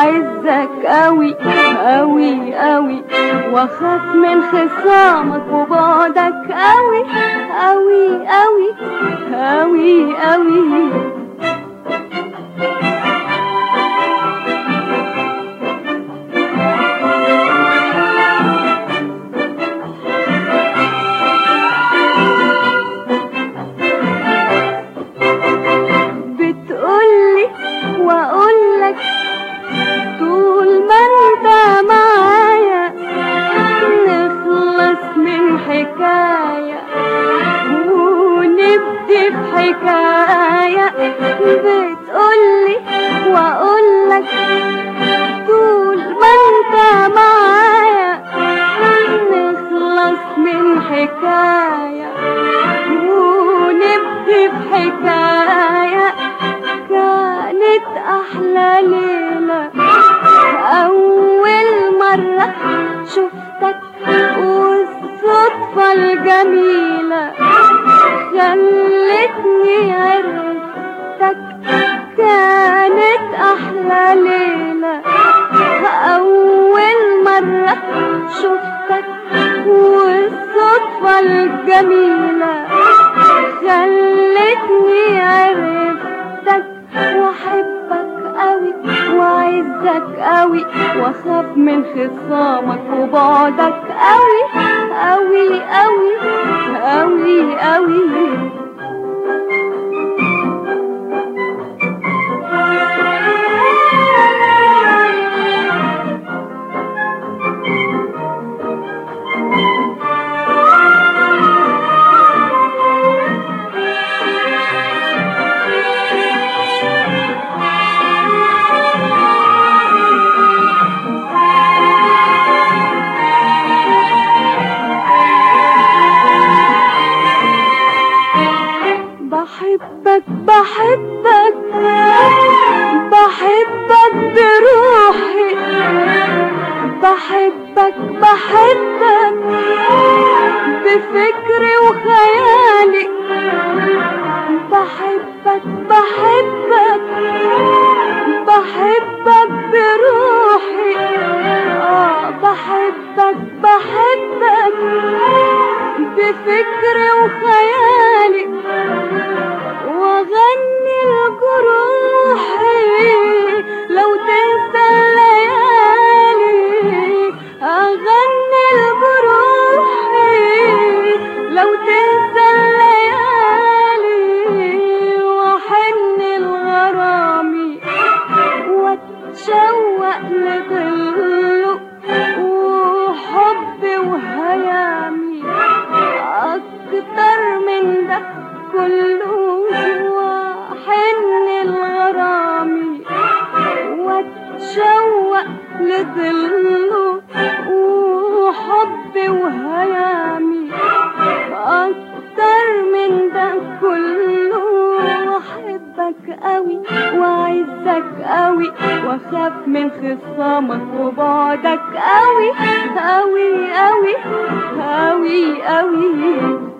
واعزك قوي قوي قوي، واخاف من خصامك وبعدك قوي قوي قوي قوي قوي. بتقولي واقولك طول ما انت معايا نخلص من حكاية ونبدي في حكاية. بتقولي واقولك طول ما انت معايا نخلص من حكاية ونبدي في حكاية. كانت أحلى ليلة أول مرة شفتك والصدفة الجميلة خلتني عرفتك. كانت أحلى ليلة أول مرة شفتك والصدفة الجميلة خلتني عرفتك. واحبك قوي واعزك قوي، واخاف من خصامك وبعدك قوي قوي قوي قوي قوي. بحبك بحبك بحبك بروحي، بحبك بحبك بفكري وخيالي. بحبك بحبك بحبك بروحي، بحبك بحبك بفكري وخيالي. واغني لجروحي لو تنسى الليالي، اغني لجروحي لو تنسى الليالي. واحن لغرامي واتشوق لظله وحبي وهيامي اكتر من ده كله. واحن لغرامي واتشوق لظله وحبي وهيامي اكتر من ده كله. واحبك قوي واعزك قوي، واخاف من خصامك وبعدك قوي قوي قوي قوي قوي.